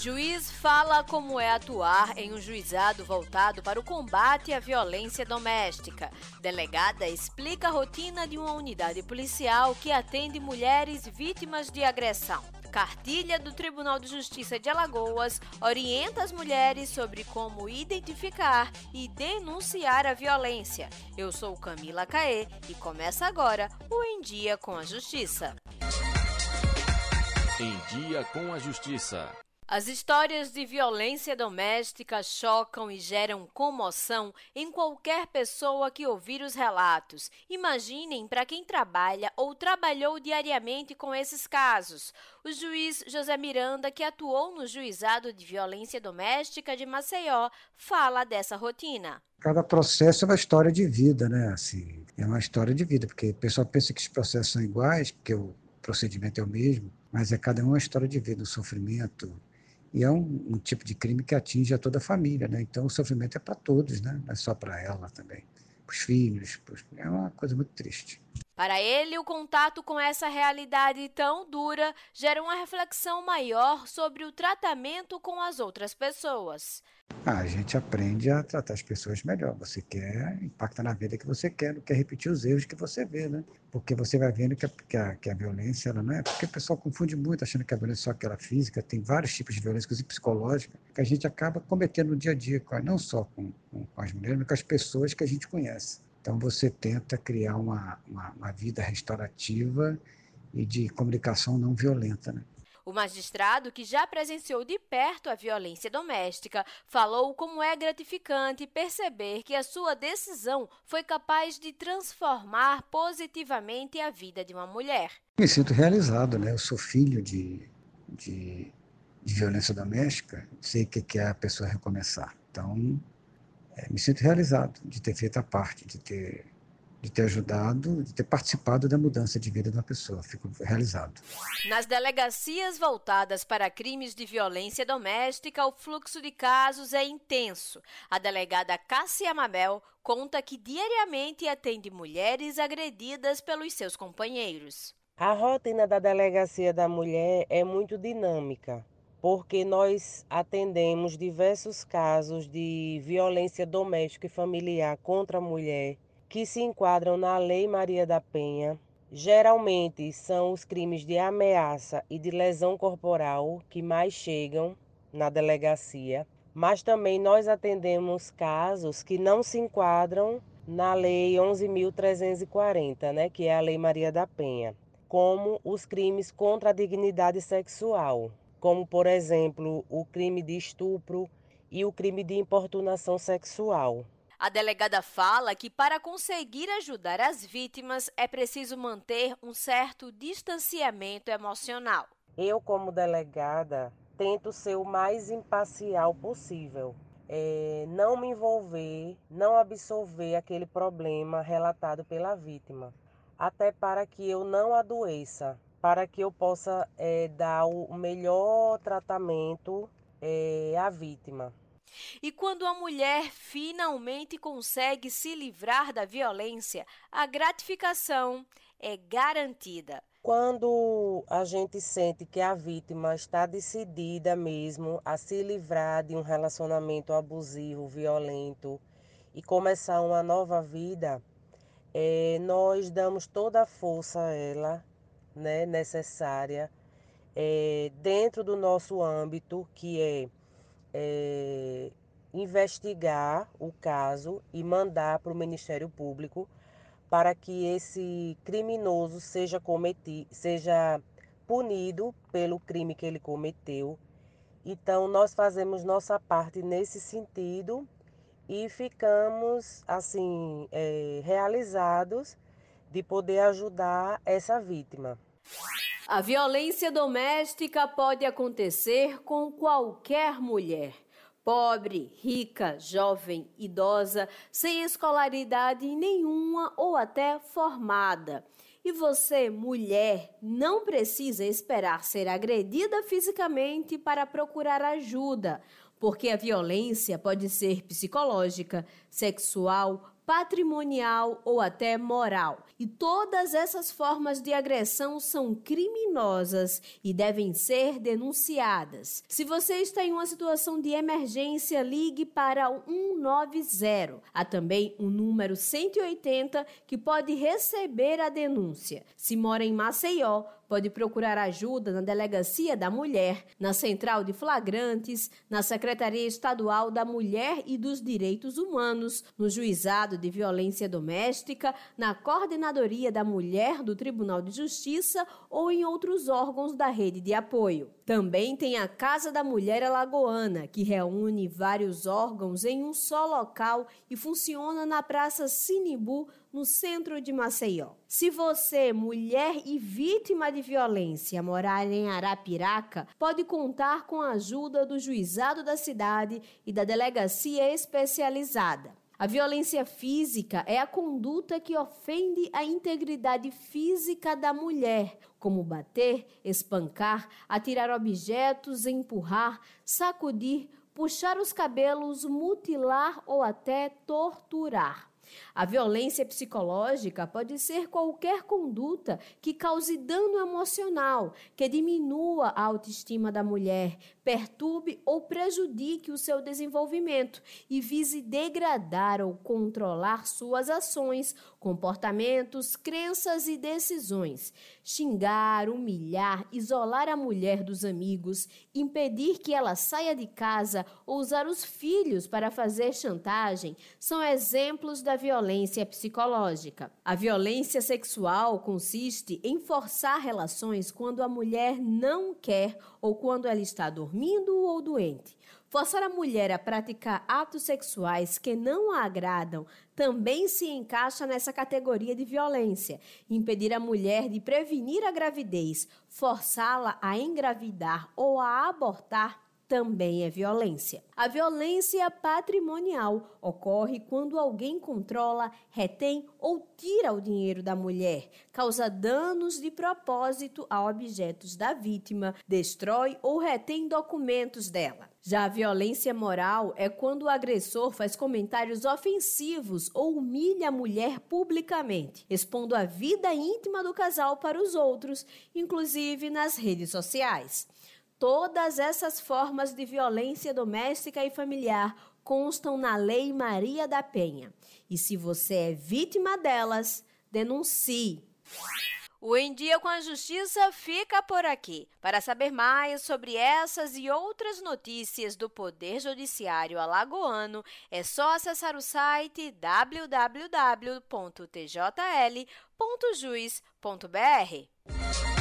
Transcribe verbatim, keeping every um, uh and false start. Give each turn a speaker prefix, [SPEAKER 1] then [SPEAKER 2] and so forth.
[SPEAKER 1] Juiz fala como é atuar em um juizado voltado para o combate à violência doméstica. Delegada explica a rotina de uma unidade policial que atende mulheres vítimas de agressão. Cartilha do Tribunal de Justiça de Alagoas orienta as mulheres sobre como identificar e denunciar a violência. Eu sou Camila Caê e começa agora o Em Dia com a Justiça.
[SPEAKER 2] Em Dia com a Justiça.
[SPEAKER 1] As histórias de violência doméstica chocam e geram comoção em qualquer pessoa que ouvir os relatos. Imaginem para quem trabalha ou trabalhou diariamente com esses casos. O juiz José Miranda, que atuou no Juizado de Violência Doméstica de Maceió, fala dessa rotina.
[SPEAKER 3] Cada processo é uma história de vida, né? Assim, é uma história de vida, porque o pessoal pensa que os processos são iguais, porque o procedimento é o mesmo, mas é cada um uma história de vida, um sofrimento. E é um, um tipo de crime que atinge a toda a família, né? Então o sofrimento é para todos, né? Não é só para ela também. Para os filhos, pros... é uma coisa muito triste.
[SPEAKER 1] Para ele, o contato com essa realidade tão dura gera uma reflexão maior sobre o tratamento com as outras pessoas.
[SPEAKER 3] Ah, a gente aprende a tratar as pessoas melhor. Você quer, impacta na vida que você quer, não quer repetir os erros que você vê, né? Porque você vai vendo que a, que a, que a violência, ela não é... Porque o pessoal confunde muito, achando que a violência é só aquela física, tem vários tipos de violência, inclusive psicológica, que a gente acaba cometendo no dia a dia, não só com, com, com as mulheres, mas com as pessoas que a gente conhece. Então você tenta criar uma, uma, uma vida restaurativa e de comunicação não violenta, né?
[SPEAKER 1] O magistrado, que já presenciou de perto a violência doméstica, falou como é gratificante perceber que a sua decisão foi capaz de transformar positivamente a vida de uma mulher.
[SPEAKER 3] Me sinto realizado, né? Eu sou filho de, de, de violência doméstica, sei o que é a pessoa recomeçar. Então, é, me sinto realizado de ter feito a parte, de ter... de ter ajudado, de ter participado da mudança de vida de uma pessoa. Fico realizado.
[SPEAKER 1] Nas delegacias voltadas para crimes de violência doméstica, o fluxo de casos é intenso. A delegada Cássia Mabel conta que diariamente atende mulheres agredidas pelos seus companheiros.
[SPEAKER 4] A rotina da Delegacia da Mulher é muito dinâmica, porque nós atendemos diversos casos de violência doméstica e familiar contra a mulher, que se enquadram na Lei Maria da Penha. Geralmente são os crimes de ameaça e de lesão corporal que mais chegam na delegacia, mas também nós atendemos casos que não se enquadram na Lei onze mil trezentos e quarenta, né, que é a Lei Maria da Penha, como os crimes contra a dignidade sexual, como, por exemplo, o crime de estupro e o crime de importunação sexual.
[SPEAKER 1] A delegada fala que para conseguir ajudar as vítimas é preciso manter um certo distanciamento emocional.
[SPEAKER 4] Eu, como delegada, tento ser o mais imparcial possível. É, não me envolver, não absorver aquele problema relatado pela vítima. Até para que eu não adoeça, para que eu possa é, dar o melhor tratamento é, à vítima.
[SPEAKER 1] E quando a mulher finalmente consegue se livrar da violência, a gratificação é garantida.
[SPEAKER 4] Quando a gente sente que a vítima está decidida mesmo a se livrar de um relacionamento abusivo, violento e começar uma nova vida, é, nós damos toda a força a ela, né, necessária, é, dentro do nosso âmbito, que é É, investigar o caso e mandar para o Ministério Público para que esse criminoso seja, cometi, seja punido pelo crime que ele cometeu. Então, nós fazemos nossa parte nesse sentido e ficamos assim é, realizados de poder ajudar essa vítima.
[SPEAKER 1] A violência doméstica pode acontecer com qualquer mulher. Pobre, rica, jovem, idosa, sem escolaridade nenhuma ou até formada. E você, mulher, não precisa esperar ser agredida fisicamente para procurar ajuda, porque a violência pode ser psicológica, sexual,
[SPEAKER 5] patrimonial ou até moral. E todas essas formas de agressão são criminosas e devem ser denunciadas. Se você está em uma situação de emergência, ligue para o um nove zero. Há também o número cento e oitenta que pode receber a denúncia. Se mora em Maceió, pode procurar ajuda na Delegacia da Mulher, na Central de Flagrantes, na Secretaria Estadual da Mulher e dos Direitos Humanos, no Juizado de Violência Doméstica, na Coordenadoria da Mulher do Tribunal de Justiça ou em outros órgãos da rede de apoio. Também tem a Casa da Mulher Alagoana, que reúne vários órgãos em um só local e funciona na Praça Sinibu, no centro de Maceió. Se você, mulher e vítima de violência, morar em Arapiraca, pode contar com a ajuda do Juizado da Cidade e da Delegacia Especializada. A violência física é a conduta que ofende a integridade física da mulher, como bater, espancar, atirar objetos, empurrar, sacudir, puxar os cabelos, mutilar ou até torturar. A violência psicológica pode ser qualquer conduta que cause dano emocional, que diminua a autoestima da mulher, perturbe ou prejudique o seu desenvolvimento e vise degradar ou controlar suas ações, comportamentos, crenças e decisões. Xingar, humilhar, isolar a mulher dos amigos, impedir que ela saia de casa ou usar os filhos para fazer chantagem são exemplos da violência psicológica. A violência sexual consiste em forçar relações quando a mulher não quer ou quando ela está dormindo ou doente. Forçar a mulher a praticar atos sexuais que não a agradam também se encaixa nessa categoria de violência. Impedir a mulher de prevenir a gravidez, forçá-la a engravidar ou a abortar também é violência. A violência patrimonial ocorre quando alguém controla, retém ou tira o dinheiro da mulher, causa danos de propósito a objetos da vítima, destrói ou retém documentos dela. Já a violência moral é quando o agressor faz comentários ofensivos ou humilha a mulher publicamente, expondo a vida íntima do casal para os outros, inclusive nas redes sociais. Todas essas formas de violência doméstica e familiar constam na Lei Maria da Penha. E se você é vítima delas, denuncie.
[SPEAKER 1] O Em Dia com a Justiça fica por aqui. Para saber mais sobre essas e outras notícias do Poder Judiciário alagoano, é só acessar o site w w w ponto t j l ponto juiz ponto b r.